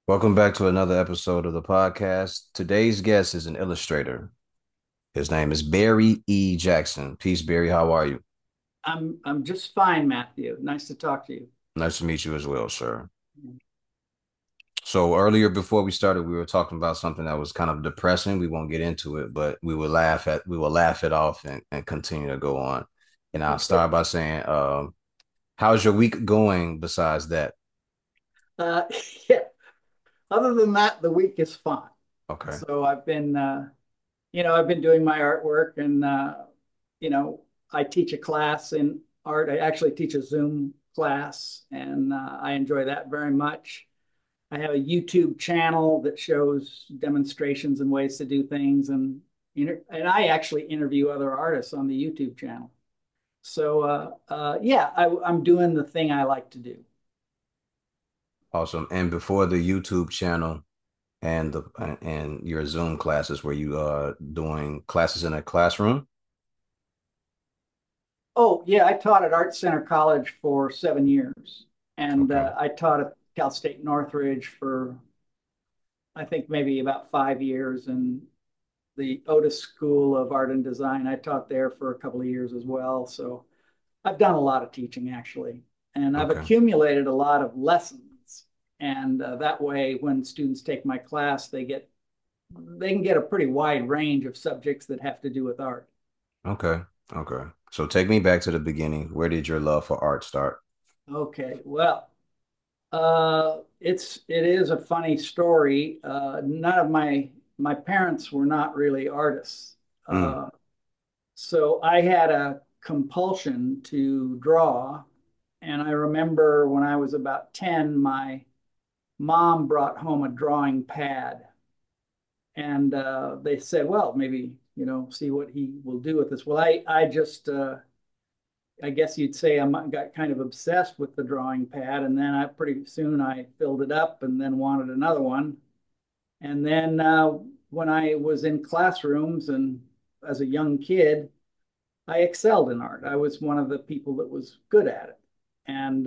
Welcome back to another episode of the podcast. Today's guest is an illustrator. His name is Barry E. Jackson. Peace, Barry. How are you? I'm just fine, Matthew. Nice to talk to you. Nice to meet you as well, sir. So earlier before we started, we were talking about something that was kind of depressing. We won't get into it, but we will laugh it off and continue to go on. And I'll start by saying, how's your week going besides that? Uh, yeah. Other than that, the week is fine. Okay. So I've been doing my artwork, and you know, I teach a class in art. I actually teach a Zoom class, and I enjoy that very much. I have a YouTube channel that shows demonstrations and ways to do things, and I actually interview other artists on the YouTube channel. So yeah, I'm doing the thing I like to do. Awesome. And before the YouTube channel and your Zoom classes, were you doing classes in a classroom? Oh, yeah, I taught at Art Center College for 7 years. And Okay. I taught at Cal State Northridge for, I think, maybe about 5 years. And the Otis School of Art and Design, I taught there for a couple of years as well. So I've done a lot of teaching, actually. And I've Okay. accumulated a lot of lessons. And that way, when students take my class, they can get a pretty wide range of subjects that have to do with art. Okay. Okay. So take me back to the beginning. Where did your love for art start? Okay, well, it is a funny story. None of my parents were not really artists, Mm, so I had a compulsion to draw. And I remember when I was about 10, my mom brought home a drawing pad, and they said, "Well, maybe see what he will do with this." Well, I just I guess you'd say I got kind of obsessed with the drawing pad, and then I pretty soon I filled it up and then wanted another one. And then when I was in classrooms and as a young kid, I excelled in art. I was one of the people that was good at it, and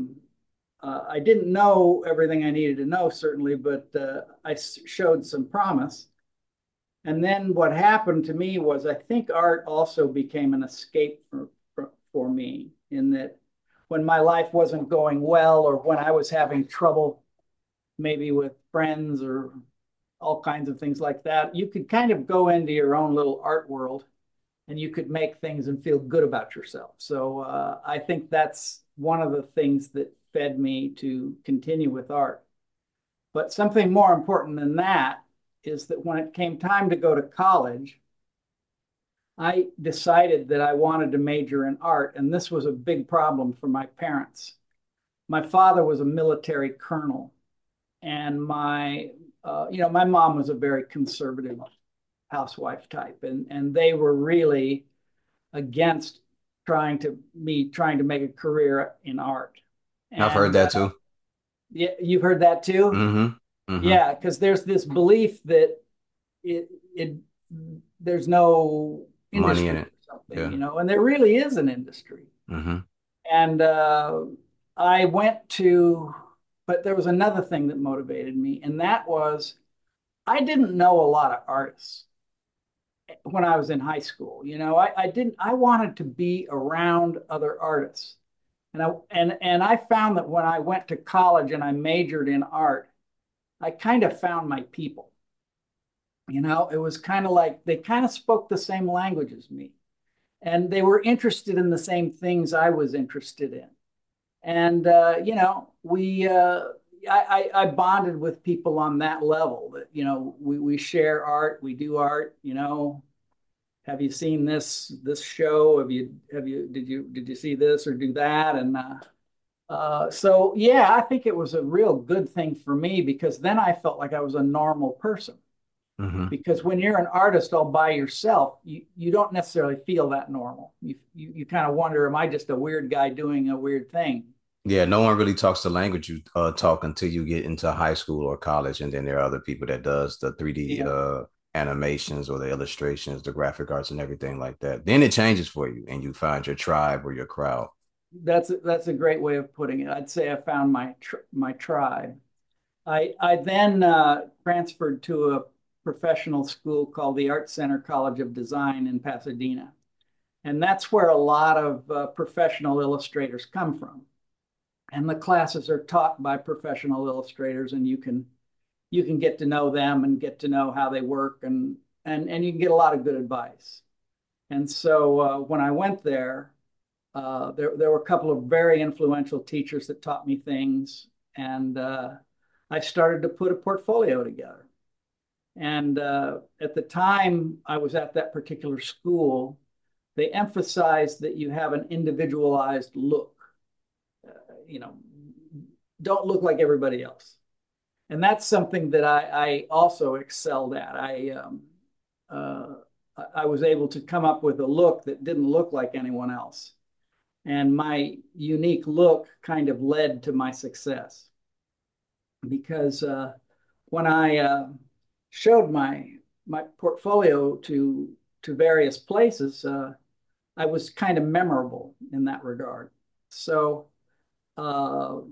I didn't know everything I needed to know certainly, but I showed some promise. And then what happened to me was I think art also became an escape for me, in that when my life wasn't going well or when I was having trouble, maybe with friends or all kinds of things like that, you could kind of go into your own little art world and you could make things and feel good about yourself. So I think that's one of the things that fed me to continue with art. But something more important than that is that when it came time to go to college, I decided that I wanted to major in art, and this was a big problem for my parents. My father was a military colonel, and my mom was a very conservative housewife type, and they were really against trying to make a career in art. I've heard And that too. yeah, you've heard that too. Mm-hmm. Mm-hmm. Yeah, because there's this belief that it there's no Money in industry it. or something, Yeah. and there really is an industry. Mm-hmm. And I went to, but there was another thing that motivated me, and that was I didn't know a lot of artists when I was in high school. I wanted to be around other artists. And I found that when I went to college and I majored in art, I kind of found my people. It was kind of like they kind of spoke the same language as me, and they were interested in the same things I was interested in. And I bonded with people on that level. That we share art, we do art. Have you seen this show? Did you see this or do that? And so yeah, I think it was a real good thing for me because then I felt like I was a normal person. Mm-hmm. Because when you're an artist all by yourself, you don't necessarily feel that normal. You kind of wonder, am I just a weird guy doing a weird thing? Yeah, no one really talks the language you talk until you get into high school or college, and then there are other people that does the 3D Yeah, animations or the illustrations, the graphic arts, and everything like that. Then it changes for you, and you find your tribe or your crowd. that's a great way of putting it. I'd say I found my tribe. I then transferred to a professional school called the Art Center College of Design in Pasadena. And that's where a lot of professional illustrators come from. And the classes are taught by professional illustrators, and you can get to know them and get to know how they work, and you can get a lot of good advice. And so when I went there, there were a couple of very influential teachers that taught me things, and I started to put a portfolio together. And at the time I was at that particular school, they emphasized that you have an individualized look. Uh, you know, don't look like everybody else. And that's something that I also excelled at. Uh, I was able to come up with a look that didn't look like anyone else. And my unique look kind of led to my success because when I showed my portfolio to various places, I was kind of memorable in that regard. So uh,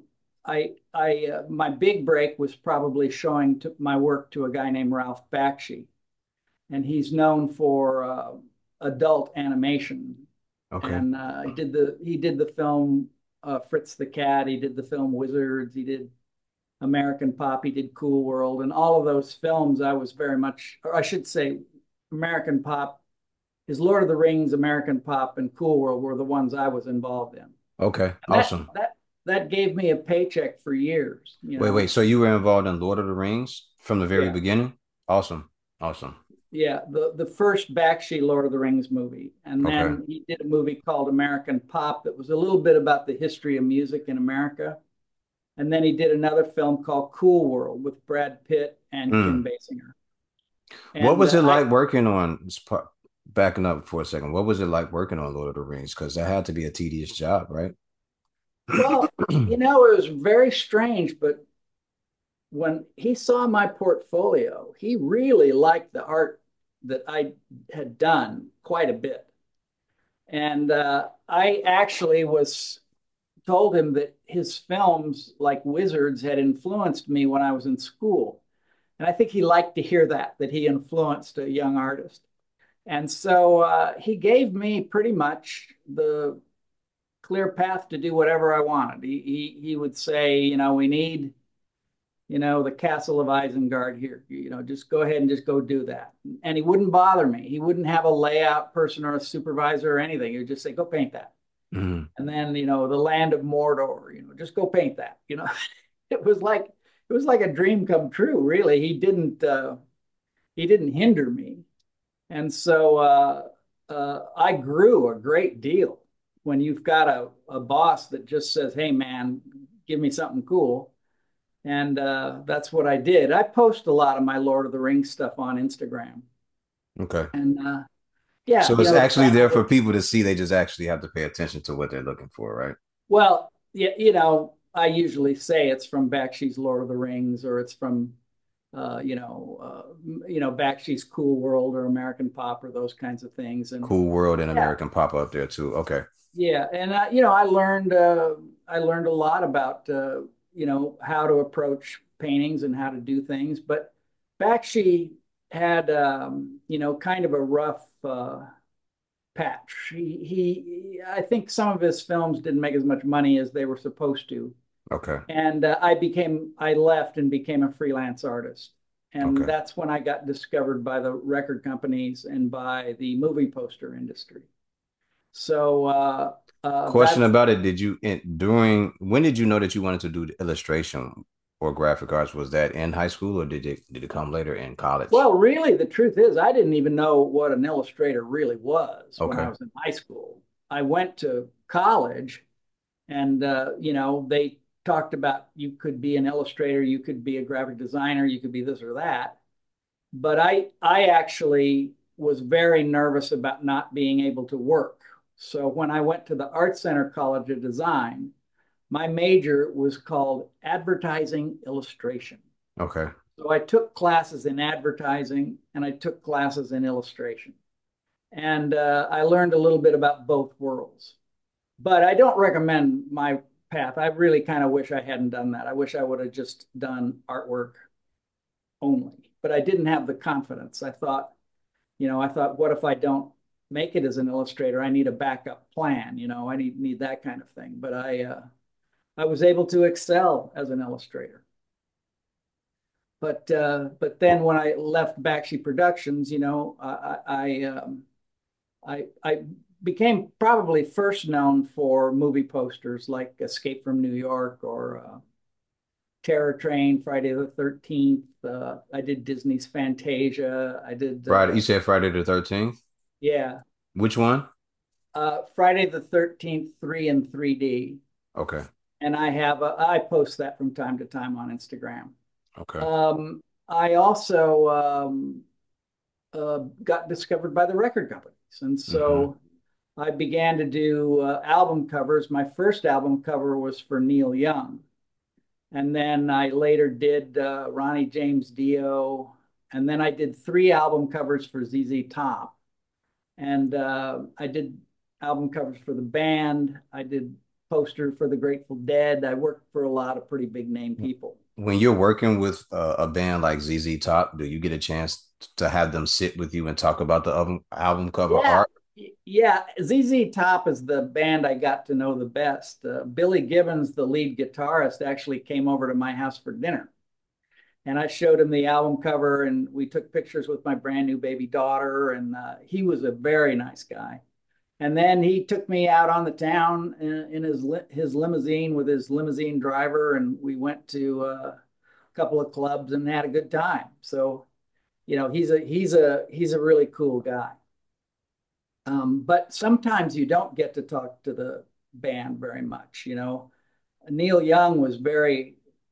my big break was probably showing my work to a guy named Ralph Bakshi, and he's known for adult animation. Okay. And he did the film Fritz the Cat. He did the film Wizards. He did American Pop. He did Cool World, and all of those films. I was very much, or I should say, American Pop. His Lord of the Rings, American Pop, and Cool World were the ones I was involved in. Okay. And that Awesome. that that gave me a paycheck for years, Wait. So you were involved in Lord of the Rings from the very Yeah, beginning? Awesome. Awesome. yeah. The first Bakshi Lord of the Rings movie, and Okay. then he did a movie called American Pop that was a little bit about the history of music in America. And then he did another film called Cool World with Brad Pitt and Kim Hmm. Basinger. What And was it I like working on, backing up for a second, what was it like working on Lord of the Rings? Because that had to be a tedious job, right? Well, it was very strange, but when he saw my portfolio, he really liked the art that I had done quite a bit. And I actually was told him that his films, like Wizards, had influenced me when I was in school. And I think he liked to hear that he influenced a young artist. And so he gave me pretty much the clear path to do whatever I wanted. He would say, we need, the Castle of Isengard here. Just go ahead and just go do that. And he wouldn't bother me. He wouldn't have a layout person or a supervisor or anything. He would just say, go paint that. Mhm. And then, the land of Mordor, just go paint that. It was like a dream come true, really. He didn't hinder me. And so I grew a great deal when you've got a boss that just says, hey, man, give me something cool. And that's what I did. I post a lot of my Lord of the Rings stuff on Instagram. Okay. And yeah, So it's actually there for people to see. They just actually have to pay attention to what they're looking for, right? well, yeah, I usually say it's from Bakshi's Lord of the Rings, or it's from Bakshi's Cool World or American Pop or those kinds of things. And Cool World and yeah, American Pop up there too. Okay. yeah, and I learned a lot about how to approach paintings and how to do things. But Bakshi had kind of a rough patch. I think some of his films didn't make as much money as they were supposed to, Okay. and I left and became a freelance artist. And Okay. that's when I got discovered by the record companies and by the movie poster industry. So Question that's about it. During when did you know that you wanted to do illustration or graphic arts? Was that in high school or did it come later in college? well, really, the truth is, I didn't even know what an illustrator really was when I Okay. was in high school. I went to college, and they talked about you could be an illustrator, you could be a graphic designer, you could be this or that. But I actually was very nervous about not being able to work. So when I went to the Art Center College of Design, my major was called advertising illustration. Okay. So I took classes in advertising and I took classes in illustration. And I learned a little bit about both worlds. But I don't recommend my path. I really kind of wish I hadn't done that. I wish I would have just done artwork only, but I didn't have the confidence. I thought, what if I don't make it as an illustrator? I need a backup plan. I need that kind of thing. But I was able to excel as an illustrator. But then when I left Bakshi Productions, I became probably first known for movie posters like Escape from New York or Terror Train, Friday the 13th. I did Disney's Fantasia. I did, Friday, you said Friday the 13th? yeah, Which one? Friday the 13th, 3 and 3D. Okay. And I post that from time to time on Instagram. Okay. I also got discovered by the record companies. And Hmm. so I began to do album covers. My first album cover was for Neil Young. And then I later did Ronnie James Dio. And then I did 3 album covers for ZZ Top. And I did album covers for the band. I did poster for the Grateful Dead. I worked for a lot of pretty big name people. When you're working with a band like ZZ Top, do you get a chance to have them sit with you and talk about the album cover Yeah, art? yeah. ZZ Top is the band I got to know the best. Billy Gibbons, the lead guitarist, actually came over to my house for dinner. And I showed him the album cover, and we took pictures with my brand new baby daughter. And he was a very nice guy. And then he took me out on the town in his limousine with his limousine driver, and we went to a couple of clubs and had a good time. So, he's a really cool guy. But sometimes you don't get to talk to the band very much. Neil Young was very.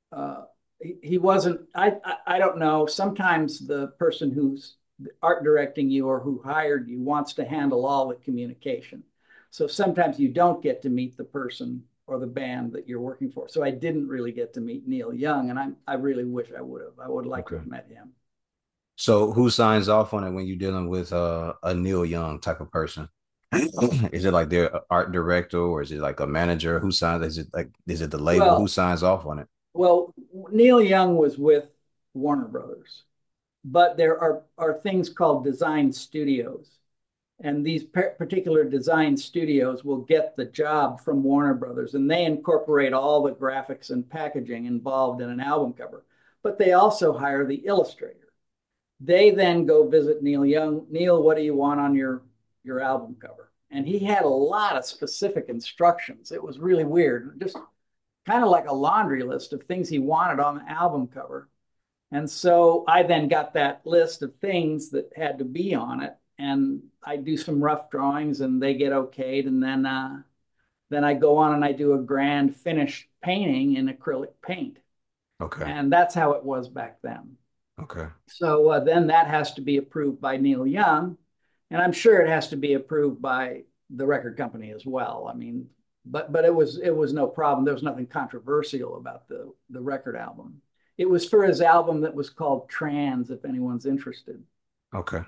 He wasn't. I don't know. Sometimes the person who's art directing you or who hired you wants to handle all the communication. So sometimes you don't get to meet the person or the band that you're working for. So I didn't really get to meet Neil Young, and I really wish I would have. I would like to Okay. have met him. So who signs off on it when you're dealing with a Neil Young type of person? Is it like their art director or is it like a manager who signs? Is it the label who Well, signs off on it? well, Neil Young was with Warner Brothers, but there are things called design studios, and these particular design studios will get the job from Warner Brothers, and they incorporate all the graphics and packaging involved in an album cover. But they also hire the illustrator. They then go visit Neil Young. Neil, what do you want on your album cover? And he had a lot of specific instructions. It was really weird, just kind of like a laundry list of things he wanted on the album cover. And so I then got that list of things that had to be on it, and I do some rough drawings, and they get okayed, and then I go on and I do a grand finished painting in acrylic paint, Okay. and that's how it was back then. Okay. So then that has to be approved by Neil Young, and I'm sure it has to be approved by the record company as well. I mean, but it was no problem. There was nothing controversial about the record album. It was for his album that was called Trans, if anyone's interested. Okay.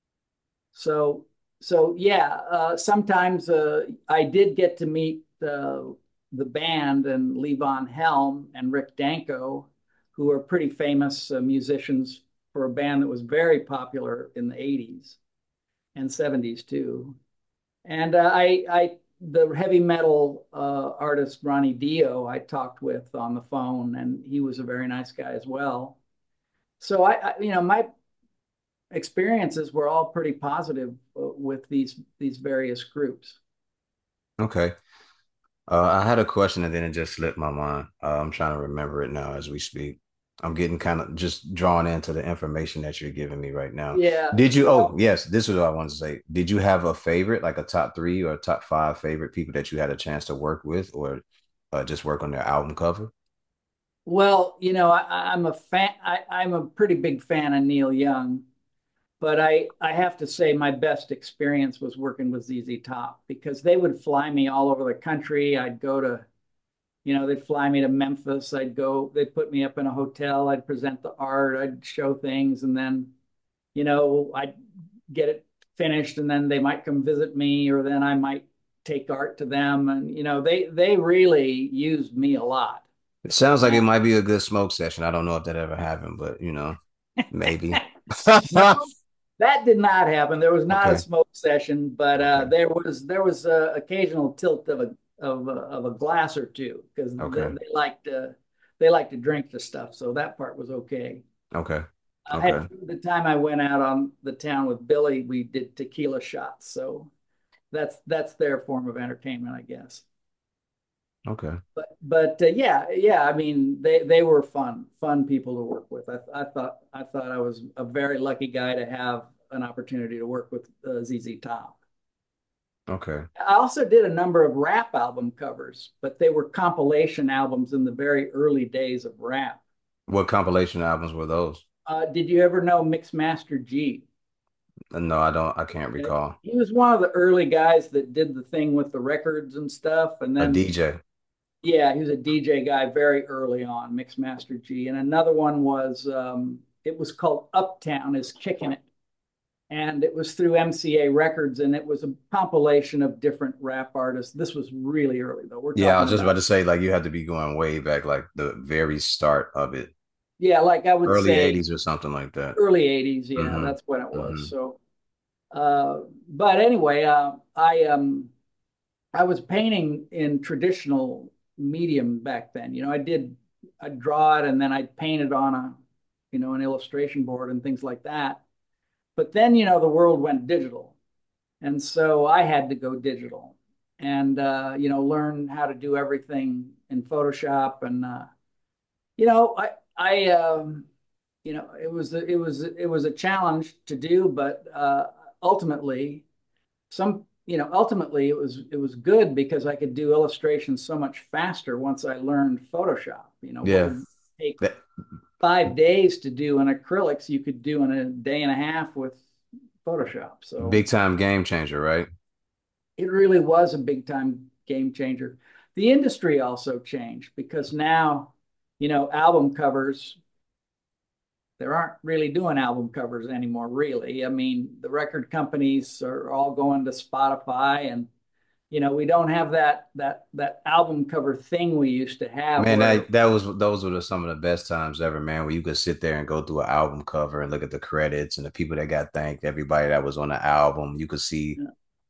So yeah, sometimes I did get to meet the band and Levon Helm and Rick Danko, who are pretty famous musicians for a band that was very popular in the 80s and 70s too. And the heavy metal artist Ronnie Dio, I talked with on the phone, and he was a very nice guy as well. So my experiences were all pretty positive with these various groups. Okay. I had a question and then it just slipped my mind. I'm trying to remember it now as we speak. I'm getting kind of just drawn into the information that you're giving me right now. Yeah. Did you? Oh, Well, yes, this is what I wanted to say. Did you have a favorite, like a top three or top five favorite people that you had a chance to work with or just work on their album cover? well, I'm a fan. I'm a pretty big fan of Neil Young, but I have to say my best experience was working with ZZ Top because they would fly me all over the country. I'd go to, they'd fly me to Memphis. They'd put me up in a hotel. I'd present the art. I'd show things, and then, I'd get it finished, and then they might come visit me, or then I might take art to them, and they really used me a lot. It sounds like it And might be a good smoke session. I don't know if that ever happened, but maybe. no, that did not happen. There was not a Okay. smoke session, but Okay. there was a occasional tilt of a glass or two because Okay. they like to drink the stuff, so that part was okay. Okay. I Okay. had the time I went out on the town with Billy, we did tequila shots, so that's their form of entertainment, I guess. Okay. But yeah. I mean, they were fun people to work with. I thought I was a very lucky guy to have an opportunity to work with ZZ Top. Okay. I also did a number of rap album covers, but they were compilation albums in the very early days of rap. What compilation albums were those? Did you ever know Mixmaster G? No, I don't. I can't recall. He was one of the early guys that did the thing with the records and stuff, and A then DJ. yeah, he was a DJ guy very early on, Mixmaster G. And another one was it was called Uptown is Kicking It. And it was through MCA Records, and it was a compilation of different rap artists. This was really early though. We're Yeah, I talking was just about about to say, like, you had to be going way back, like the very start of it, yeah, like I would early say 80s or something like that. early 80s. Yeah, Mm-hmm. that's when it was. Mm-hmm. So but anyway, I was painting in traditional medium back then. I'd draw it and then I'd paint it on an illustration board and things like that. But then, the world went digital. And so I had to go digital and, learn how to do everything in Photoshop. And, it was a challenge to do, but ultimately, ultimately it was good because I could do illustrations so much faster once I learned Photoshop. What Yeah. would take That 5 days to do in acrylics, you could do in a day and a half with Photoshop. So big time game changer, right? it really was a big time game changer. The industry also changed because now, album covers, there aren't really doing album covers anymore, really. I mean, the record companies are all going to Spotify, and we don't have that album cover thing we used to have Man, where that was those were some of the best times ever, man, where you could sit there and go through an album cover and look at the credits and the people that got thanked, everybody that was on the album. You could see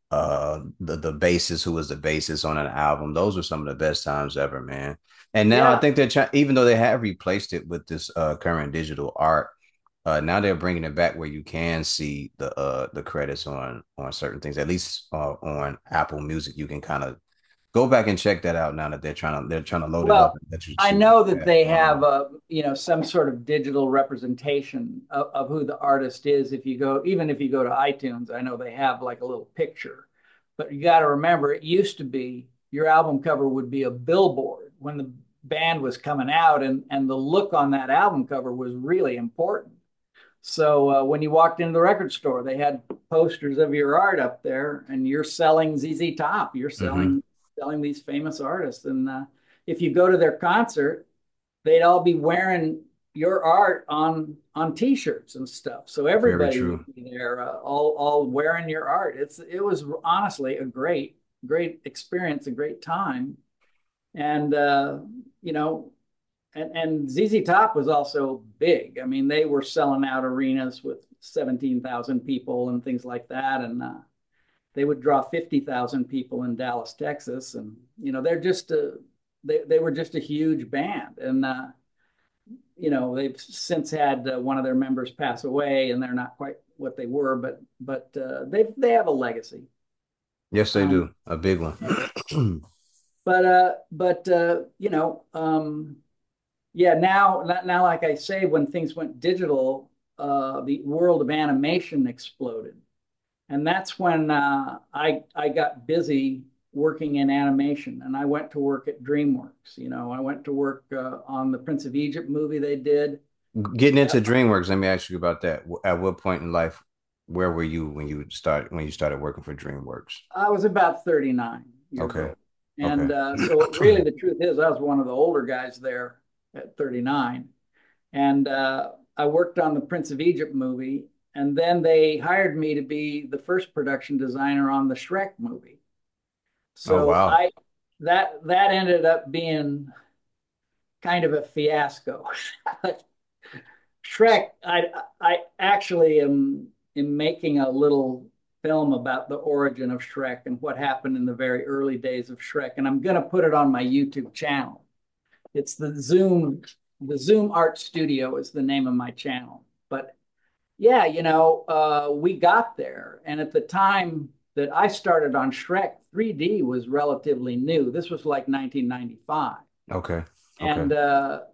the bassist who was the bassist on an album. Those were some of the best times ever, man. And now I yeah, think even though they have replaced it with this current digital art, now they're bringing it back where you can see the credits on certain things. At least on Apple Music, you can kind of go back and check that out now that they're trying to load it up well, and let you I see what know you that got they going have on. some sort of digital representation of who the artist is. Even if you go to iTunes, I know they have like a little picture. But you got to remember, it used to be your album cover would be a billboard when the band was coming out, and the look on that album cover was really important. So when you walked into the record store, they had posters of your art up there, and you're selling ZZ Top. You're Hmm. selling these famous artists, and if you go to their concert, they'd all be wearing your art on T-shirts and stuff. So Very everybody true. would be there, all wearing your art. It was honestly a great experience, a great time, and you know and ZZ Top was also big. I mean, they were selling out arenas with 17,000 people and things like that, and they would draw 50,000 people in Dallas, Texas, and they were just a huge band, and they've since had one of their members pass away, and they're not quite what they were, but they have a legacy. Yes, they Um, do. A big one. but yeah, now, like I say, when things went digital, the world of animation exploded, and that's when I got busy working in animation, and I went to work at DreamWorks. I went to work on the Prince of Egypt movie they did. Getting into DreamWorks, let me ask you about that. At what point in life, where were you when you started working for DreamWorks? I was about 39 years Okay. old, and Okay. so really the truth is I was one of the older guys there at 39. And I worked on the Prince of Egypt movie, and then they hired me to be the first production designer on the Shrek movie. Oh So wow. that ended up being kind of a fiasco. Shrek, I actually am making a little film about the origin of Shrek and what happened in the very early days of Shrek, and I'm going to put it on my YouTube channel. It's the Zoom Art Studio is the name of my channel. But yeah, we got there, and at the time that I started on Shrek, 3D was relatively new. This was like 1995. Okay. Okay. And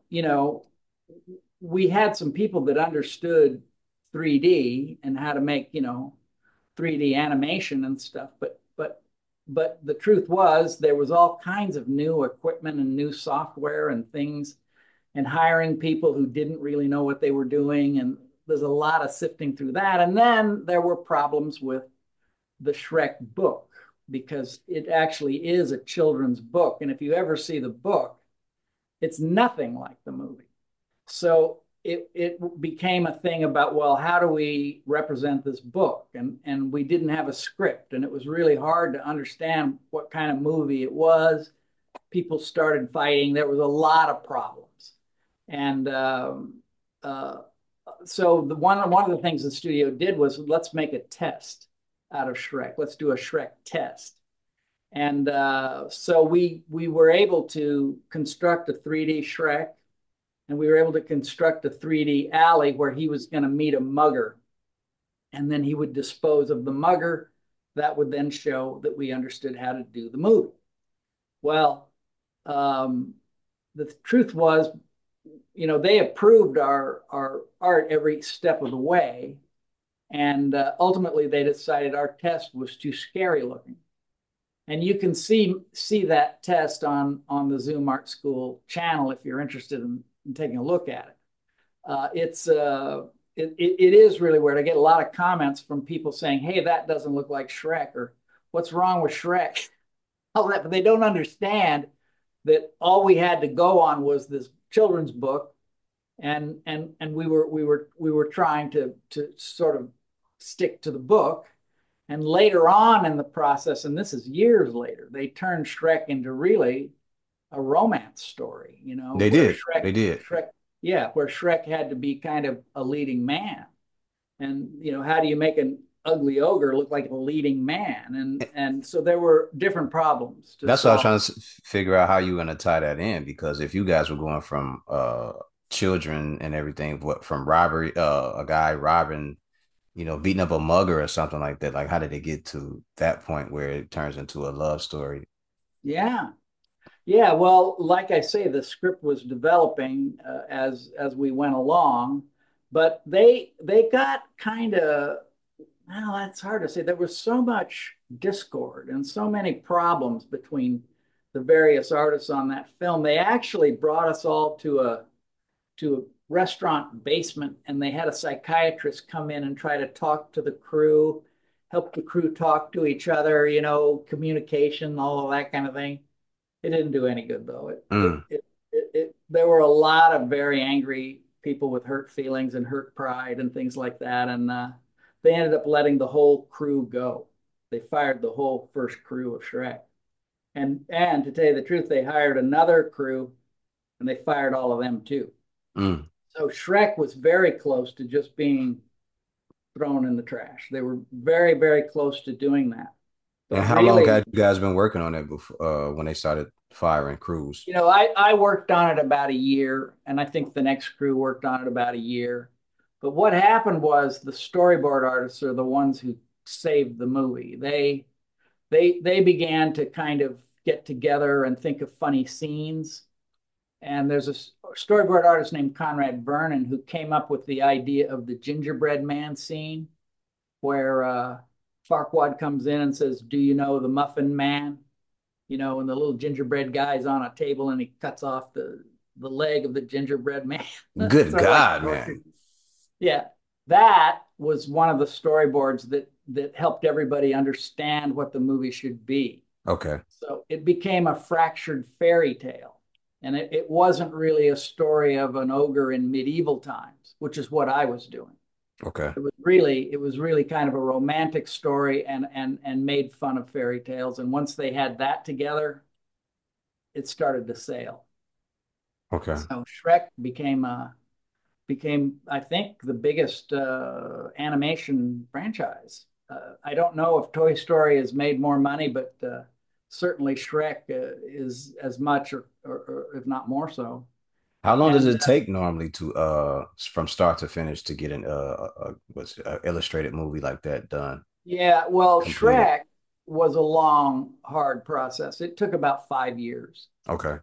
we had some people that understood 3D and how to make 3D animation and stuff. But the truth was there was all kinds of new equipment and new software and things, and hiring people who didn't really know what they were doing. And there's a lot of sifting through that. And then there were problems with the Shrek book because it actually is a children's book. And if you ever see the book, it's nothing like the movie. So it became a thing about, well, how do we represent this book? And we didn't have a script, and it was really hard to understand what kind of movie it was. People started fighting. There was a lot of problems, and uh, so one of the things the studio did was let's make a test out of Shrek. Let's do a Shrek test. And so we were able to construct a 3D Shrek, and we were able to construct a 3D alley where he was going to meet a mugger, and then he would dispose of the mugger. That would then show that we understood how to do the movie. Well, um, the truth was, they approved our art every step of the way, and ultimately they decided our test was too scary looking. And you can see that test on the Zoom Art School channel if you're interested in taking a look at it. It is really weird. I get a lot of comments from people saying, "Hey, that doesn't look like Shrek," or "What's wrong with Shrek?" All that, but they don't understand that all we had to go on was this children's book, and we were trying to sort of stick to the book. And later on in the process, and this is years later, they turned Shrek into really a romance story, They where did. Shrek, They did. Shrek, yeah, where Shrek had to be kind of a leading man. And, how do you make an ugly ogre look like a leading man? And so there were different problems to That's what I was solve. trying to figure out how you were going to tie that in because if you guys were going from children and everything, what from robbery, a guy robbing, beating up a mugger or something like that, like how did it get to that point where it turns into a love story? Yeah. Yeah, well, like I say, the script was developing as we went along, but they got kind of, well, that's hard to say. There was so much discord and so many problems between the various artists on that film. They actually brought us all to a restaurant basement, and they had a psychiatrist come in and try to talk to the crew, help the crew talk to each other, communication, all of that kind of thing. It didn't do any good though. Mm. There were a lot of very angry people with hurt feelings and hurt pride and things like that, and they ended up letting the whole crew go. They fired the whole first crew of Shrek, and to tell you the truth, they hired another crew and they fired all of them too. Mm. So Shrek was very close to just being thrown in the trash. They were very, very close to doing that. And But how long really, had you guys been working on it before when they started firing crews? I worked on it about a year, and I think the next crew worked on it about a year. But what happened was the storyboard artists are the ones who saved the movie. They began to kind of get together and think of funny scenes. And there's a storyboard artist named Conrad Vernon who came up with the idea of the gingerbread man scene, where Farquaad comes in and says, "Do you know the Muffin Man?" And the little gingerbread guy's on a table and he cuts off the leg of the gingerbread man. Good Sort of like God, torture. man. Yeah, that was one of the storyboards that helped everybody understand what the movie should be. Okay. So it became a fractured fairy tale, and it wasn't really a story of an ogre in medieval times, which is what I was doing. Okay. It was really kind of a romantic story and made fun of fairy tales. And once they had that together, it started to sail. Okay. So Shrek became I think the biggest animation franchise. I don't know if Toy Story has made more money, but certainly Shrek is as much or if not more so. How long does And it take normally to from start to finish to get an what's illustrated movie like that done, yeah, well, completed? Shrek was a long, hard process. It took about 5 years. Okay.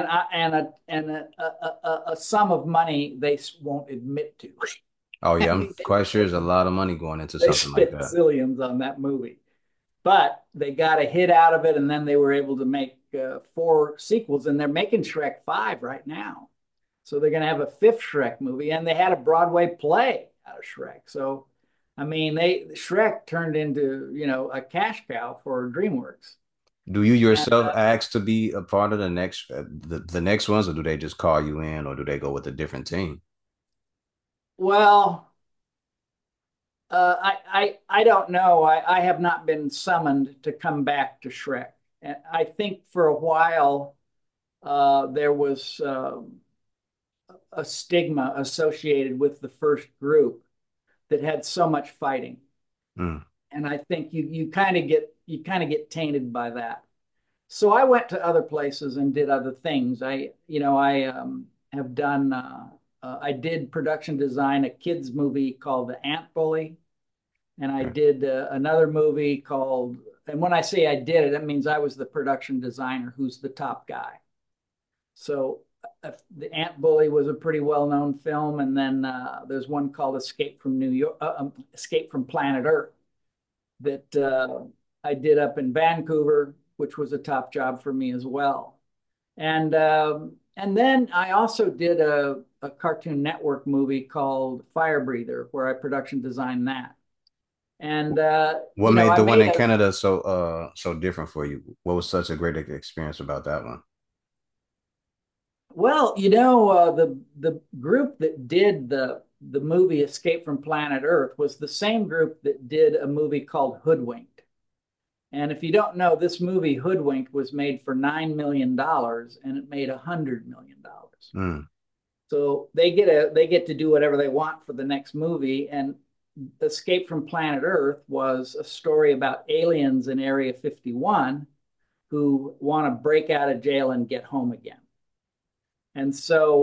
And a sum of money they won't admit to. Oh I yeah, I'm mean, quite sure there's a lot of money going into they something like spent that. zillions on that movie, but they got a hit out of it, and then they were able to make four sequels, and they're making Shrek 5 right now. So they're going to have a fifth Shrek movie, and they had a Broadway play out of Shrek. So, I mean, they Shrek turned into a cash cow for DreamWorks. Do you And yourself ask to be a part of the next the next ones, or do they just call you in, or do they go with a different team? well, I don't know. I have not been summoned to come back to Shrek. And I think for a while there was a stigma associated with the first group that had so much fighting, Mm, and I think you kind of get tainted by that. So I went to other places and did other things. I have done. I did production design a kids movie called The Ant Bully, and I okay. did another movie called. And when I say I did it, that means I was the production designer, who's the top guy. So the Ant Bully was a pretty well-known film, and then there's one called Escape from New York, Escape from Planet Earth, that I did up in Vancouver, which was a top job for me as well. And then I also did a Cartoon Network movie called Fire Breather, where I production designed that. And What made I the one made in a Canada so different for you? What was such a great experience about that one? well, the group that did the movie Escape from Planet Earth was the same group that did a movie called Hoodwinked. And if you don't know, this movie Hoodwinked was made for $9 million, and it made $100 million. Mm, So they get to do whatever they want for the next movie. And Escape from Planet Earth was a story about aliens in Area 51 who want to break out of jail and get home again. And so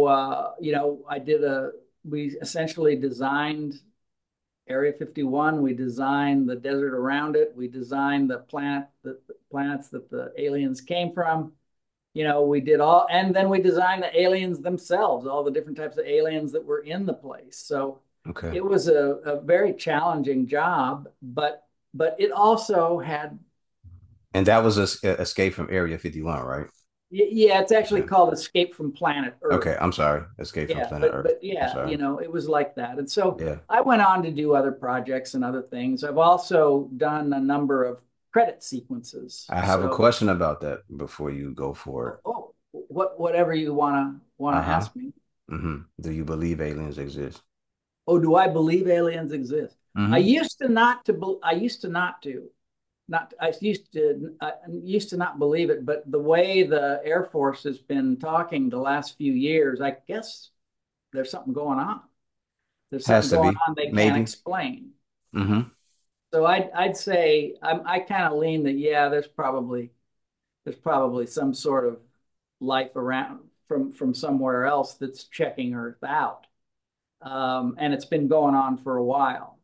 we essentially designed Area 51. We designed the desert around it. We designed the planets that the aliens came from. We did all, and then we designed the aliens themselves, all the different types of aliens that were in the place. So okay. it was a very challenging job, but it also had, And that was a Escape from Area 51, right? yeah, it's actually Okay. called Escape from Planet Earth. Okay, I'm sorry. Escape from Yeah, Planet but Earth. but I'm yeah, sorry. it was like that. And so Yeah. I went on to do other projects and other things. I've also done a number of credit sequences. I have a So, question about that before you go for it. whatever you wanna Uh-huh. ask me. Do you believe aliens exist? Oh, do I believe aliens exist? I Mm-hmm. used to not to. I used to not to. Not. I used to not believe it. But the way the Air Force has been talking the last few years, I guess there's something going on. There's something Has to going be. on they can't Maybe. explain. Mm-hmm. So I'd say I kind of lean that, yeah, there's probably some sort of life around from somewhere else that's checking Earth out, and it's been going on for a while.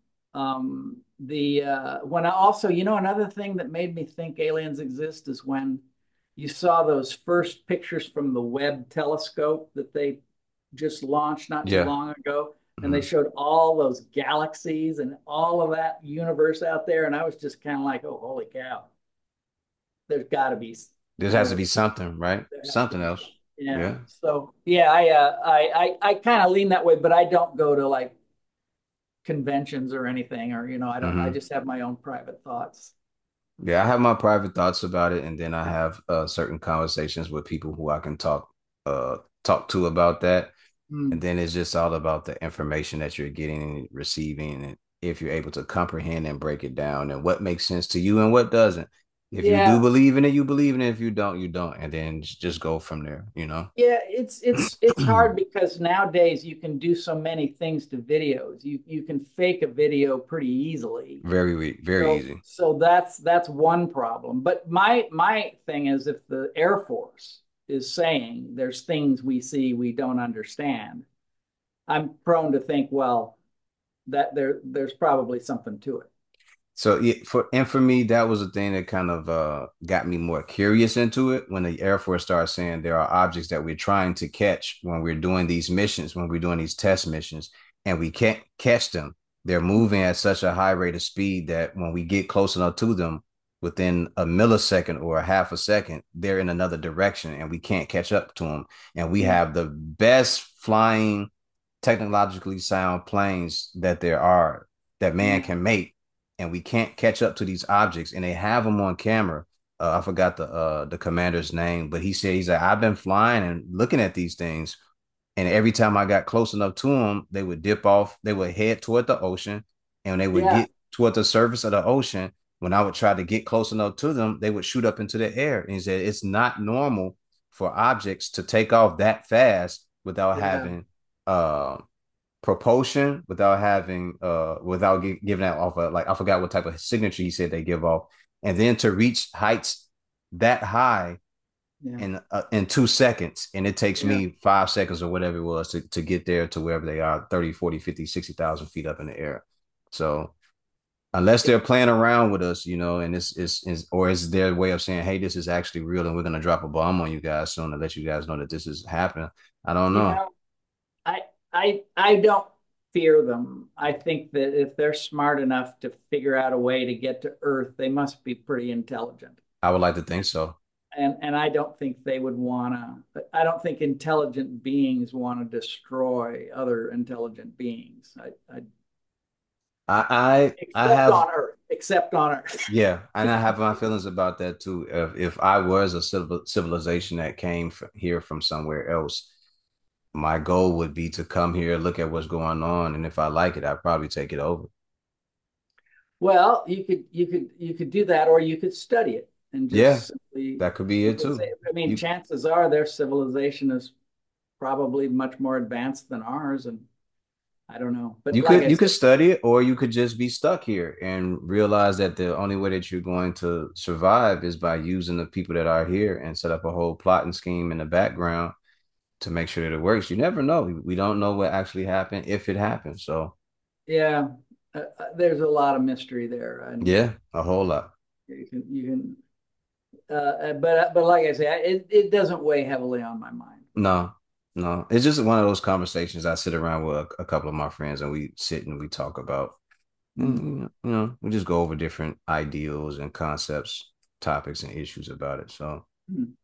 The when I also, another thing that made me think aliens exist is when you saw those first pictures from the Webb telescope that they just launched not too Yeah. long ago, and they Mm-hmm. showed all those galaxies and all of that universe out there, and I was just kind of like, oh, holy cow, there's got to be There has to more. be something, right? There has to Something be else. something. Yeah. Yeah. So yeah, I kind of lean that way, but I don't go to like conventions or anything, or I don't. I Mm-hmm. just have my own private thoughts. Yeah, I have my private thoughts about it, and then I have certain conversations with people who I can talk to about that. And Mm. then it's just all about the information that you're getting and receiving, and if you're able to comprehend and break it down, and what makes sense to you and what doesn't. If you do Yeah, believe in it, you believe in it. If you don't, you don't. And then just go from there, you know? yeah, it's hard because nowadays you can do so many things to videos. You can fake a video pretty easily. Very weak, very So easy. so that's one problem. But my thing is if the Air Force is saying there's things we see we don't understand, I'm prone to think, well, that there's probably something to it. So yeah, for me, that was the thing that kind of got me more curious into it when the Air Force started saying there are objects that we're trying to catch when we're doing these missions, when we're doing these test missions, and we can't catch them. They're moving at such a high rate of speed that when we get close enough to them, within a millisecond or a half a second, they're in another direction and we can't catch up to them. And we Yeah, have the best flying, technologically sound planes that there are that man yeah, can make, and we can't catch up to these objects, and they have them on camera. I forgot the commander's name, but he said, he's like, I've been flying and looking at these things, and every time I got close enough to them, they would dip off, they would head toward the ocean, and when they would yeah, get toward the surface of the ocean, when I would try to get close enough to them, they would shoot up into the air. And he said it's not normal for objects to take off that fast without yeah, having uh propulsion, without having without giving that off, like, I forgot what type of signature he said they give off, and then to reach heights that high yeah, in 2 seconds, and it takes yeah. me 5 seconds or whatever it was to get there to wherever they are, 30, 40, 50, 60,000 feet up in the air. So unless they're playing around with us, you know, and it's or is their way of saying, hey, this is actually real and we're going to drop a bomb on you guys soon to let you guys know that this is happening. I don't You know. know, I I don't fear them. I think that if they're smart enough to figure out a way to get to Earth, they must be pretty intelligent. I would like to think so. And I don't think they would wanna, I don't think intelligent beings want to destroy other intelligent beings. I Except have, on Earth, except on Earth. yeah, and I have my feelings about that too. If I was a civilization that came here from somewhere else, my goal would be to come here, look at what's going on, and if I like it, I'd probably take it over. Well, you could do that, or you could study it and Yeah, just simply that could be it because too. I mean, You chances are their civilization is probably much more advanced than ours, and I don't know. But you like could I you could said, study it, or you could just be stuck here and realize that the only way that you're going to survive is by using the people that are here and set up a whole plotting scheme in the background to make sure that it works. You never know. We don't know what actually happened if it happens. So yeah, there's a lot of mystery there, and yeah, a whole lot. but like I say, it doesn't weigh heavily on my mind. No, no. It's just one of those conversations I sit around with a couple of my friends and we sit and we talk about. Mm. And we just go over different ideals and concepts, topics and issues about it. So Mm.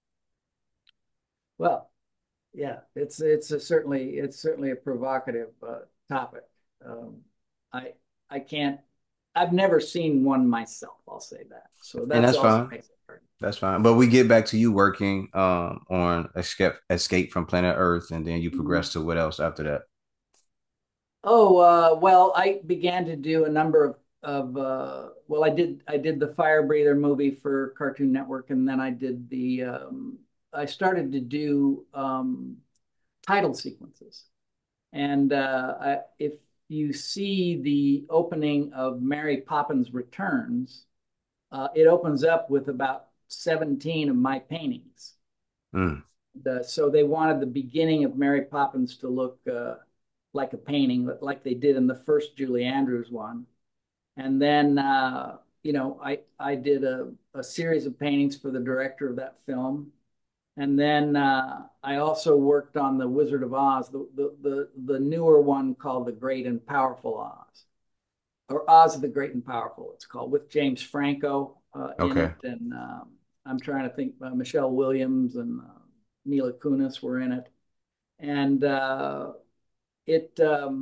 Well, yeah, it's certainly a provocative topic. Um, I I can't. I've never seen one myself. I'll say that. So and that's that's also fine. makes it hard. That's fine. But we get back to you working on Escape from Planet Earth, and then you Mhm. progress to what else after that? Oh, well, I began to do a number of well, I did the Fire Breather movie for Cartoon Network, and then I started to do title sequences. And if you see the opening of Mary Poppins Returns, it opens up with about 17 of my paintings. Mm, So they wanted the beginning of Mary Poppins to look like a painting, like they did in the first Julie Andrews one. And then, I did a series of paintings for the director of that film. And then I also worked on the Wizard of Oz, the newer one called The Great and Powerful Oz, or Oz of the Great and Powerful. It's called, with James Franco in okay. it, and I'm trying to think. Michelle Williams and Mila Kunis were in it, and it,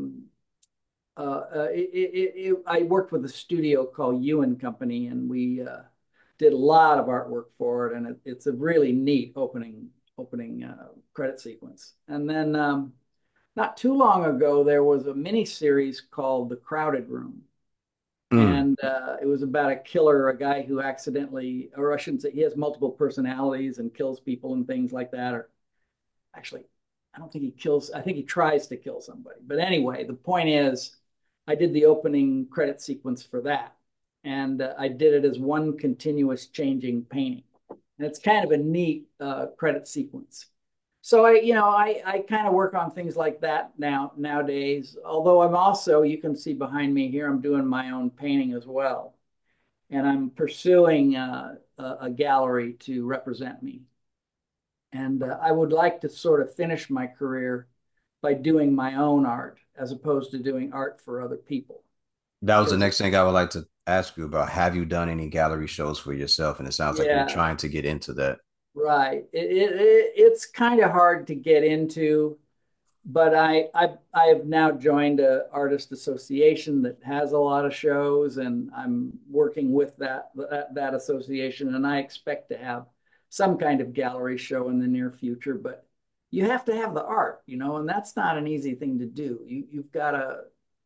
I worked with a studio called Ewan Company, and we did a lot of artwork for it, and it's a really neat opening credit sequence. And then not too long ago, there was a mini series called The Crowded Room. Mm. And it was about a killer, a guy who accidentally, or I shouldn't say, he has multiple personalities and kills people and things like that. Or actually, I don't think he kills, I think he tries to kill somebody. But anyway, the point is, I did the opening credit sequence for that. And I did it as one continuous changing painting. And it's kind of a neat credit sequence. So I kind of work on things like that nowadays. Although I'm also, you can see behind me here, I'm doing my own painting as well, and I'm pursuing a gallery to represent me. And I would like to sort of finish my career by doing my own art as opposed to doing art for other people. That was the Because next thing I would like to ask you about. Have you done any gallery shows for yourself? And it sounds like you're yeah, trying to get into that. right. It's kind of hard to get into, but I have now joined a artist association that has a lot of shows, and I'm working with that association, and I expect to have some kind of gallery show in the near future. But you have to have the art, and that's not an easy thing to do. You've got to,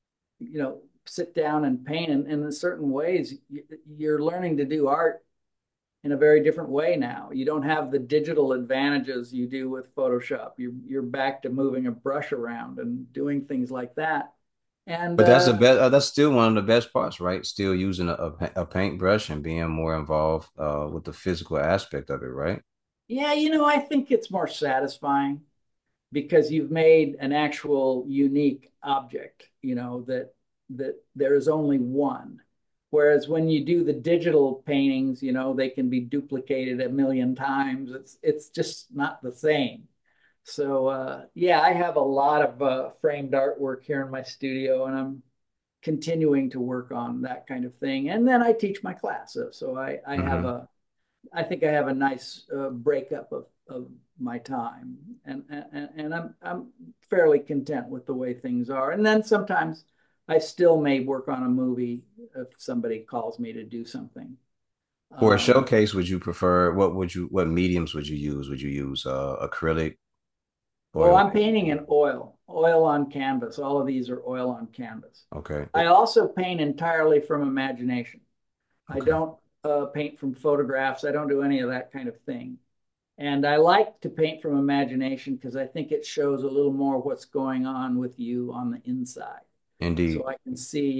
sit down and paint, and in certain ways, you're learning to do art in a very different way now. You don't have the digital advantages you do with Photoshop. You're back to moving a brush around and doing things like that. And But that's the best. That's still one of the best parts, right? Still using a paintbrush and being more involved with the physical aspect of it, right? yeah, I think it's more satisfying because you've made an actual unique object, that there is only one. Whereas when you do the digital paintings, they can be duplicated a million times. It's just not the same. So yeah, I have a lot of framed artwork here in my studio, and I'm continuing to work on that kind of thing. And then I teach my class, so I have Hmm. a I think I have a nice breakup of my time, and I'm fairly content with the way things are. And then sometimes I still may work on a movie if somebody calls me to do something. For a Um, showcase, would you prefer what mediums would you use? Would you use acrylic, well, oil? I'm painting in oil on canvas. All of these are oil on canvas. Okay. I also paint entirely from imagination. I Okay. don't paint from photographs. I don't do any of that kind of thing. And I like to paint from imagination because I think it shows a little more what's going on with you on the inside. So Indeed. I can see,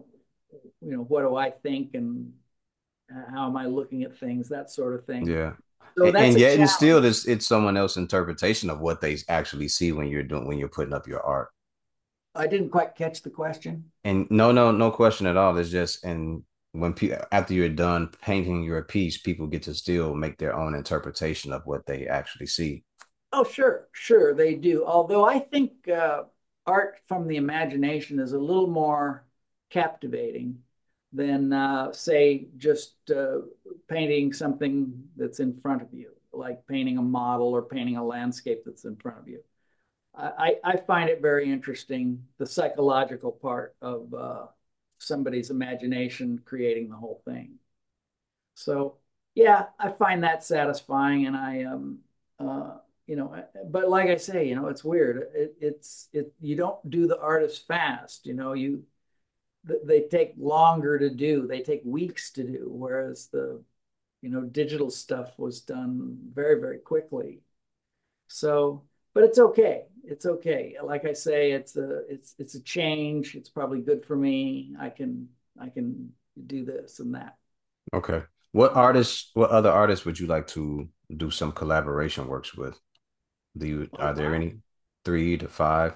what do I think, and how am I looking at things, that sort of thing. Yeah. So that's And a yet and still challenge. it's someone else's interpretation of what they actually see when you're putting up your art. I didn't quite catch the question. And no question at all. It's just and when after you're done painting your piece, people get to still make their own interpretation of what they actually see. Oh, sure, sure, they do. Although I think art from the imagination is a little more captivating than, say, just painting something that's in front of you, like painting a model or painting a landscape that's in front of you. I find it very interesting, the psychological part of somebody's imagination creating the whole thing. So yeah, I find that satisfying, and uh, but like I say, it's weird. You don't do the art as fast. They take longer to do. They take weeks to do, whereas the digital stuff was done very, very quickly. So, but it's okay. It's okay. Like I say, it's a change. It's probably good for me. I can do this and that. Okay. Um, What other artists would you like to do some collaboration works with? oh Are there wow. any 3 to 5?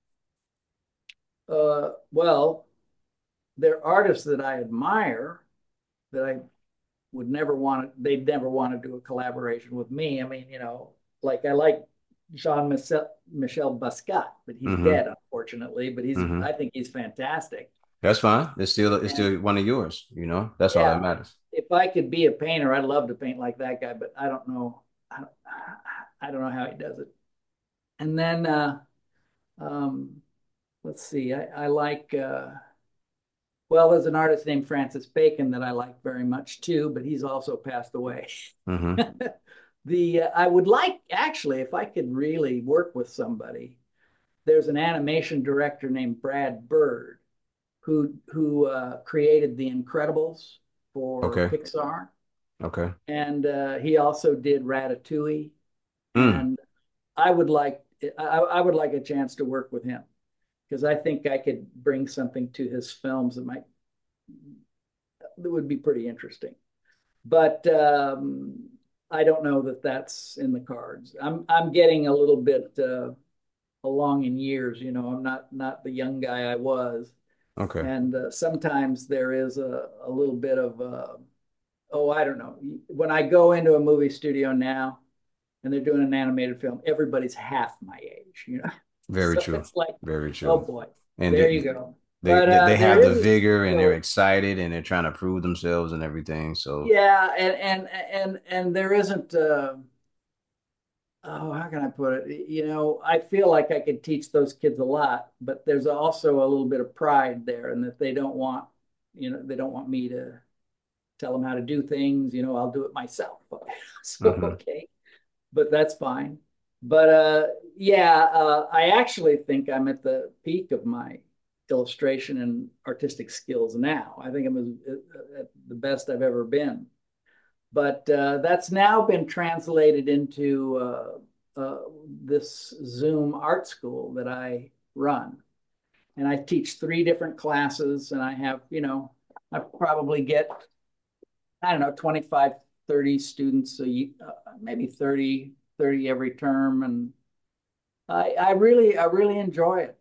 Well, they're artists that I admire that I would never want to, they'd never want to do a collaboration with me. I mean, like I like Jean Michel Basquiat, but he's Mm-hmm. dead, unfortunately, but Mm-hmm. I think he's fantastic. That's fine. It's And still one of yours, you know? That's all that yeah, matters. if I could be a painter, I'd love to paint like that guy, but I don't know. I don't know how he does it. And then, um, let's see, I like, well, there's an artist named Francis Bacon that I like very much too, but he's also passed away. Mm-hmm. The I would like, actually, if I could really work with somebody, there's an animation director named Brad Bird who created The Incredibles for Okay. Pixar, Okay. and he also did Ratatouille. Mm. And I would like I would like a chance to work with him because I think I could bring something to his films that would be pretty interesting. But I don't know that that's in the cards. I'm getting a little bit along in years. You know, I'm not the young guy I was, Okay. and sometimes there is a little bit of oh, I don't know. When I go into a movie studio now and they're doing an animated film, everybody's half my age. You know, Very so true. it's like, Very oh true. boy, And there you go. they But they there have the is vigor and they're so excited and they're trying to prove themselves and everything. So yeah, and there isn't oh, how can I put it? You know, I feel like I could teach those kids a lot, but there's also a little bit of pride there, and that they don't want, you know, they don't want me to tell them how to do things. You know, I'll do it myself. So mhm. okay, but that's fine. But yeah, I actually think I'm at the peak of my illustration and artistic skills now. I think I'm at the best I've ever been. But that's now been translated into this Zoom art school that I run. And I teach 3 different classes, and I have, you know, I probably get, I don't know, 25, 30 students maybe 30 every term. And I really enjoy it.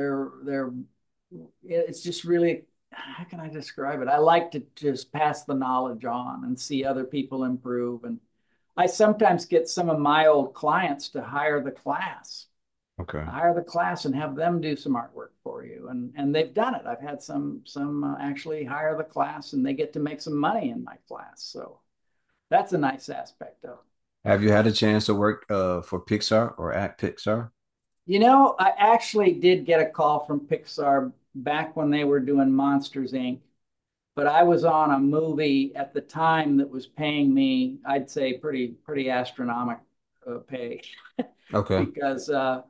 It's just really, how can I describe it? I like to just pass the knowledge on and see other people improve. And I sometimes get some of my old clients to Okay. hire the class and have them do some artwork for you. And they've done it. I've had some actually hire the class and they get to make some money in my class. So that's a nice aspect of it. Have you had a chance to work for Pixar or at Pixar? You know, I actually did get a call from Pixar back when they were doing Monsters Inc. But I was on a movie at the time that was paying me, I'd say, pretty astronomical pay Okay. because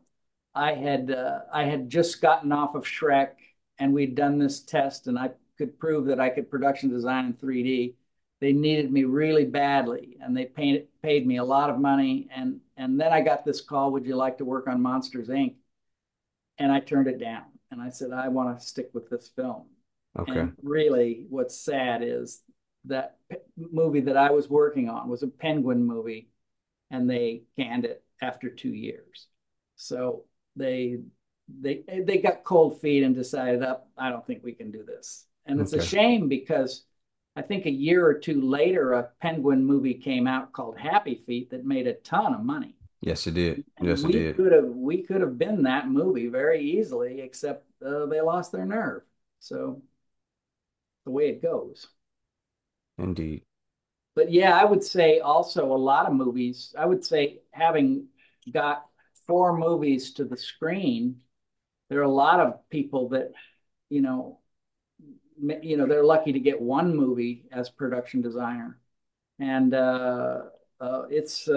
I had just gotten off of Shrek and we'd done this test and I could prove that I could production design in 3D. They needed me really badly and they paid me a lot of money. And then I got this call, would you like to work on Monsters Inc.? And I turned it down. And I said, I want to stick with this film. Okay. And really, what's sad is that movie that I was working on was a Penguin movie, and they canned it after 2 years. So they they got cold feet and decided, up, I don't think we can do this. And it's a Okay. shame because I think a year or two later, a Penguin movie came out called Happy Feet that made a ton of money. Yes, it did. And Yes, it did. we could have been that movie very easily, except they lost their nerve. So the way it goes. Indeed. But yeah, I would say also a lot of movies. I would say having got 4 movies to the screen, there are a lot of people that, you know, they're lucky to get 1 movie as production designer. And it's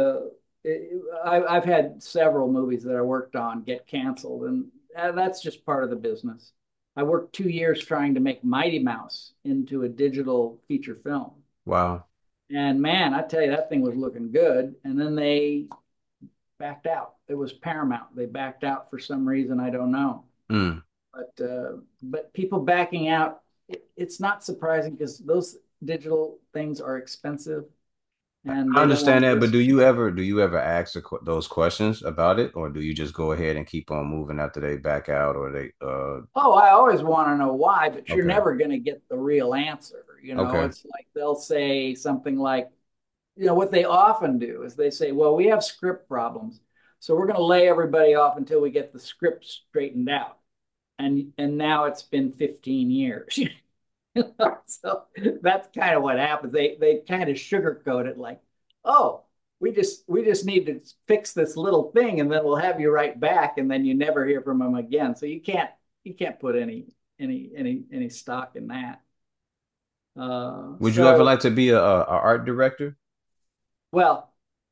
I've had several movies that I worked on get canceled, and that's just part of the business. I worked 2 years trying to make Mighty Mouse into a digital feature film, Wow. and man, I tell you, that thing was looking good. And then they backed out. It was Paramount. They backed out for some reason I don't know. Mm. But people backing out, it's not surprising because those digital things are expensive and I they don't want understand to that, but risk. do you ever ask those questions about it, or do you just go ahead and keep on moving after they back out, or they Oh, I always want to know why, but you're okay. never going to get the real answer. You know, Okay. it's like they'll say something like, you know, what they often do is they say, well, we have script problems. So we're going to lay everybody off until we get the script straightened out. And now it's been 15 years. So that's kind of what happens. They kind of sugarcoat it like, oh, we just need to fix this little thing and then we'll have you right back and then you never hear from them again. So you can't put any stock in that. Would you ever So like to be a art director? well,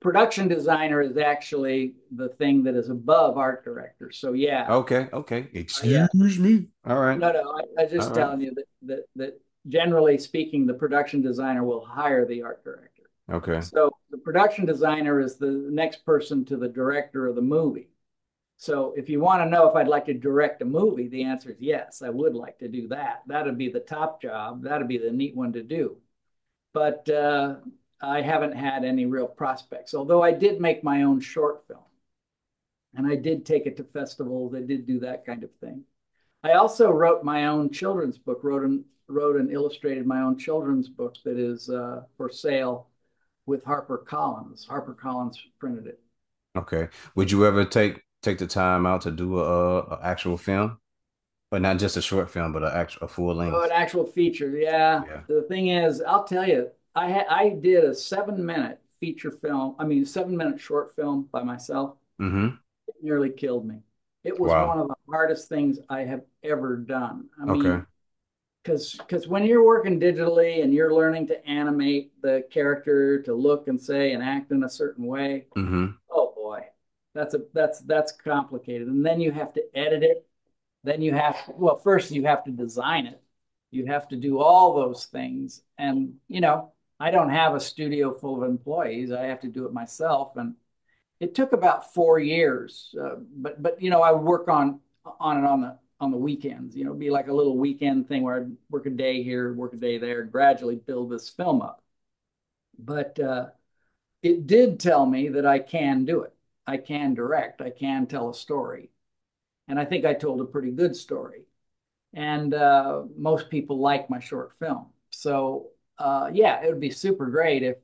production designer is actually the thing that is above art director. So yeah, Okay, okay. yeah. Excuse me. All right. No, no, I All just right. telling you that generally speaking, the production designer will hire the art director. Okay. So the production designer is the next person to the director of the movie. So if you want to know if I'd like to direct a movie, the answer is yes, I would like to do that. That'd be the top job. That'd be the neat one to do. But I haven't had any real prospects. Although I did make my own short film, and I did take it to festivals. I did do that kind of thing. I also wrote my own children's book. Wrote and illustrated my own children's book that is for sale with HarperCollins. HarperCollins printed it. Okay. Would you ever take the time out to do a actual film, but not just a short film, but a full Oh, an length? actual feature. Yeah. Yeah. The thing is, I'll tell you, I did a 7 minute feature film. I mean, 7 minute short film by myself. Mm-hmm. It nearly killed me. It was one Wow. of the hardest things I have ever done. I Okay. mean, because when you're working digitally and you're learning to animate the character to look and say and act in a certain way, Mm-hmm. oh boy, that's complicated. And then you have to edit it. Then you have, well, first you have to design it. You have to do all those things. And, I don't have a studio full of employees. I have to do it myself. And it took about 4 years. But I would work on it on the weekends. It'd be like a little weekend thing where I'd work a day here, work a day there, gradually build this film up. But it did tell me that I can do it. I can direct. I can tell a story. And I think I told a pretty good story. And most people like my short film. So yeah, it would be super great if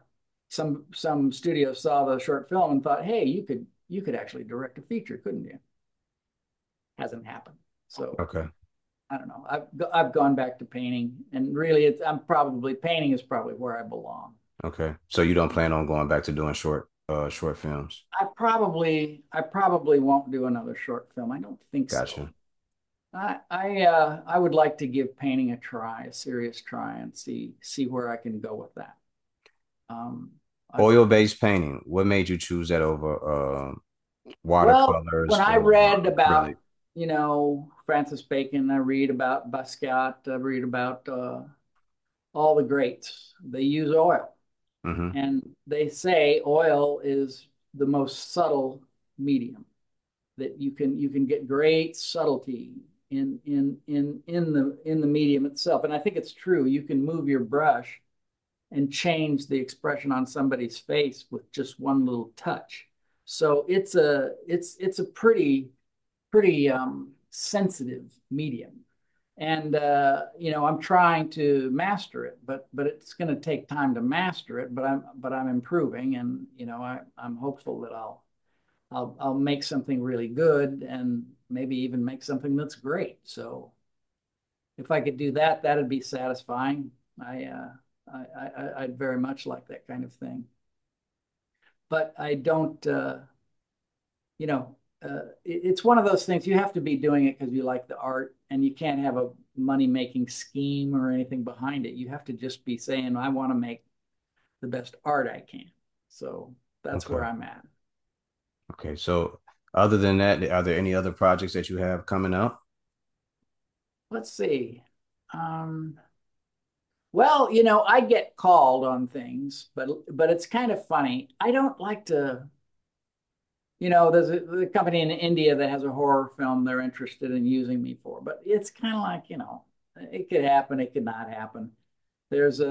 some studio saw the short film and thought, hey, you could actually direct a feature, couldn't you? Hasn't happened. So Okay. I don't know. I've gone back to painting, and really, I'm probably painting is probably where I belong. Okay. So you don't plan on going back to doing short films? I probably won't do another short film. I don't think so. Gotcha. I would like to give painting a try, a serious try, and see where I can go with that. Um, I, Oil-based painting. What made you choose that over well, watercolors when I read or about acrylic? Francis Bacon, I read about Basquiat, I read about all the greats. They use oil, Mm-hmm. and they say oil is the most subtle medium that you can get great subtlety in the medium itself. And I think it's true. You can move your brush and change the expression on somebody's face with just one little touch. So it's a pretty sensitive medium. And I'm trying to master it, but it's going to take time to master it. But I'm improving, and I'm hopeful that I'll make something really good and maybe even make something that's great. So if I could do that, that'd be satisfying. I'd very much like that kind of thing. But I don't, it's one of those things you have to be doing it because you like the art, and you can't have a money-making scheme or anything behind it. You have to just be saying, I want to make the best art I can. So that's where Okay. I'm at. Okay. So other than that, are there any other projects that you have coming up? Let's see. Um, Well, I get called on things, but it's kind of funny. I don't like to, there's a company in India that has a horror film they're interested in using me for, but it's kind of like, it could happen, it could not happen. There's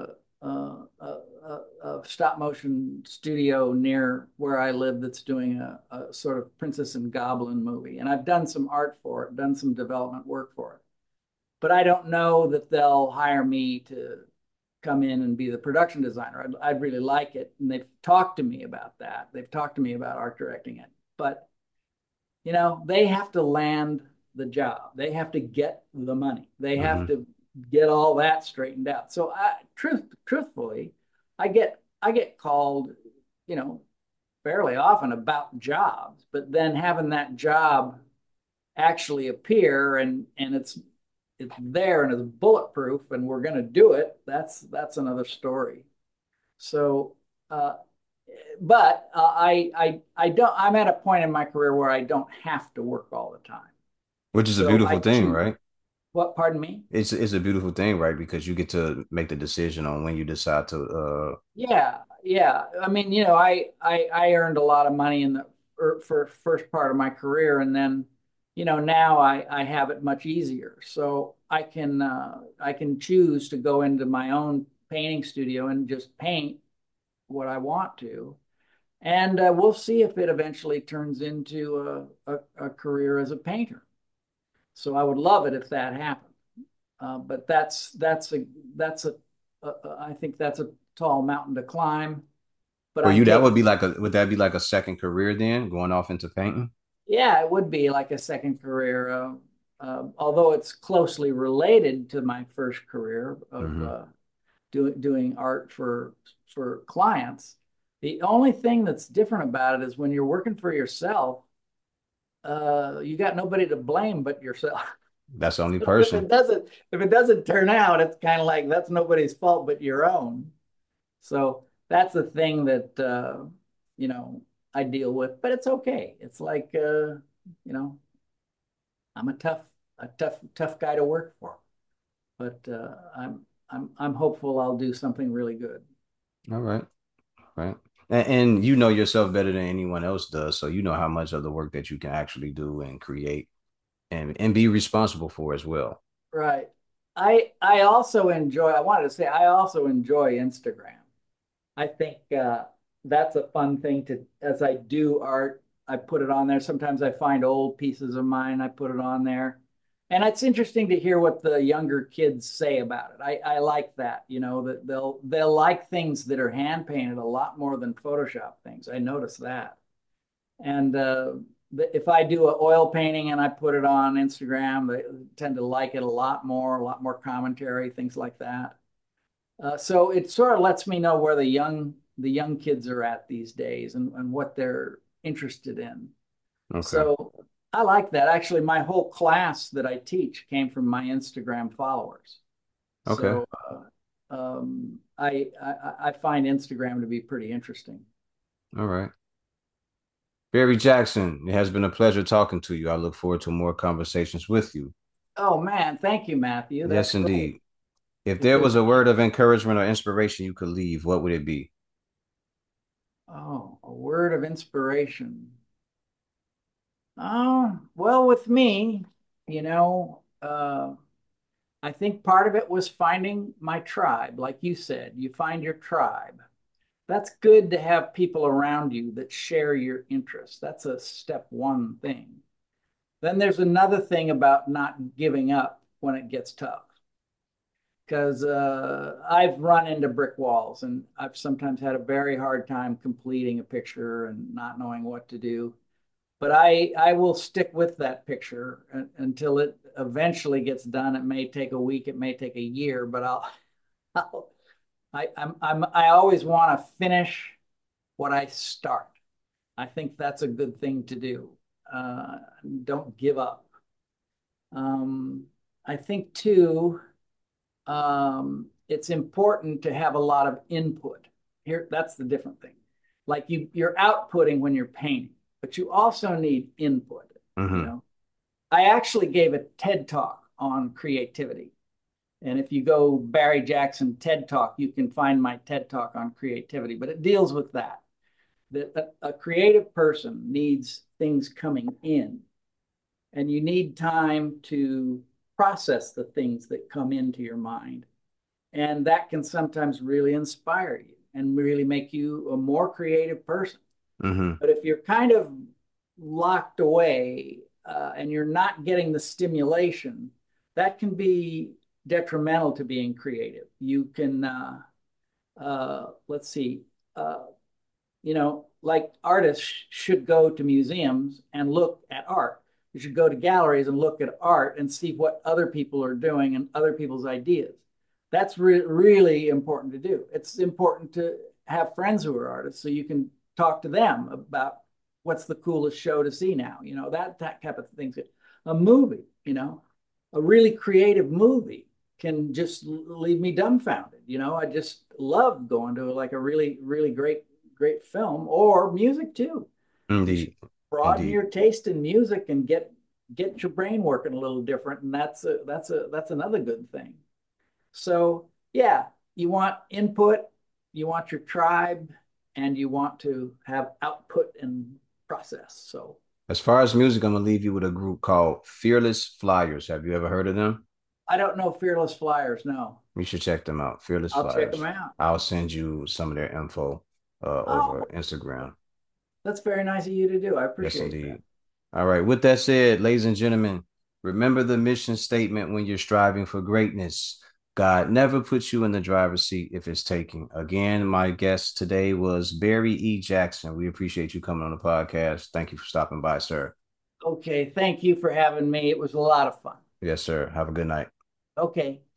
a stop motion studio near where I live that's doing a sort of Princess and Goblin movie, and I've done some art for it, done some development work for it, but I don't know that they'll hire me to come in and be the production designer. I'd really like it. And they've talked to me about that. They've talked to me about art directing it. But, they have to land the job. They have to get the money. They have Mm-hmm. to get all that straightened out. So truthfully, I get called, you know, fairly often about jobs, but then having that job actually appear and it's there and it's bulletproof and we're going to do it, that's another story. So uh but I don't. I'm at a point in my career where I don't have to work all the time, Which is a so I beautiful thing, choose. right? What? Pardon me? It's a beautiful thing, right? Because you get to make the decision on when you decide to Yeah, yeah. I mean, I earned a lot of money in the for first part of my career, and then, now I have it much easier. So I can choose to go into my own painting studio and just paint what I want to, and we'll see if it eventually turns into a career as a painter. So I would love it if that happened. But I think that's a tall mountain to climb. But for I'm you, that taking, would be like a would that be like a second career then, going off into painting? yeah, it would be like a second career. Although it's closely related to my first career of Hmm. doing art for clients. The only thing that's different about it is when you're working for yourself, you got nobody to blame but yourself. That's the only So person. if it doesn't turn out, it's kind of like that's nobody's fault but your own. So that's the thing that you know I deal with, but it's okay. It's like you know I'm tough guy to work for, but I'm hopeful I'll do something really good. All right, right. And you know yourself better than anyone else does, so you know how much of the work that you can actually do and create and be responsible for as well. Right. I also enjoy. I wanted to say I also enjoy Instagram. I think that's a fun thing to, as I do art, I put it on there. Sometimes I find old pieces of mine, I put it on there. And it's interesting to hear what the younger kids say about it. I like that, that they'll like things that are hand painted a lot more than Photoshop things. I notice that. And if I do an oil painting and I put it on Instagram, they tend to like it a lot more commentary, things like that. So it sort of lets me know where the young kids are at these days and what they're interested in. Okay. So I like that. Actually, my whole class that I teach came from my Instagram followers. Okay. So I find Instagram to be pretty interesting. All right. Barry Jackson, it has been a pleasure talking to you. I look forward to more conversations with you. Oh man, thank you, Matthew. That's Yes, great. indeed. If Well, there good. was a word of encouragement or inspiration you could leave, what would it be? Oh, a word of inspiration. Well, with me, you know, I think part of it was finding my tribe. Like you said, you find your tribe. That's good to have people around you that share your interests. That's a step one thing. Then there's another thing about not giving up when it gets tough. Because I've run into brick walls and I've sometimes had a very hard time completing a picture and not knowing what to do. But I will stick with that picture until it eventually gets done. It may take a week, it may take a year, but I'll I always want to finish what I start. I think that's a good thing to do. Uh, don't give up. Um, I think too, it's important to have a lot of input. Here, that's the different thing. Like you're outputting when you're painting, but you also need input. You Hmm. know, I actually gave a TED talk on creativity. And if you go Barry Jackson TED Talk, you can find my TED Talk on creativity, but it deals with that a creative person needs things coming in, and you need time to process the things that come into your mind. And that can sometimes really inspire you and really make you a more creative person. Hmm. But if you're kind of locked away and you're not getting the stimulation, that can be detrimental to being creative. You can, let's see, uh, like artists should go to museums and look at art. You should go to galleries and look at art and see what other people are doing and other people's ideas. That's really important to do. It's important to have friends who are artists so you can talk to them about what's the coolest show to see now. That type of things. A movie, a really creative movie can just leave me dumbfounded. I just love going to like a really, really great great film or music too. You should Indeed. broaden Indeed. your taste in music and get your brain working a little different, and that's another good thing. So yeah, you want input, you want your tribe, and you want to have output and process. So As far as music, I'm gonna leave you with a group called Fearless Flyers. Have you ever heard of them? I don't know Fearless Flyers. No, You should check them out. Fearless I'll check them Flyers. out. I'll send you some of their info over Oh, Instagram. that's very nice of you to do. I Yes, appreciate that. indeed. All right. With that said, ladies and gentlemen, remember the mission statement when you're striving for greatness. God never puts you in the driver's seat if it's taking. Again, my guest today was Barry E. Jackson. We appreciate you coming on the podcast. Thank you for stopping by, sir. Okay, thank you for having me. It was a lot of fun. Yes, sir. Have a good night. Okay.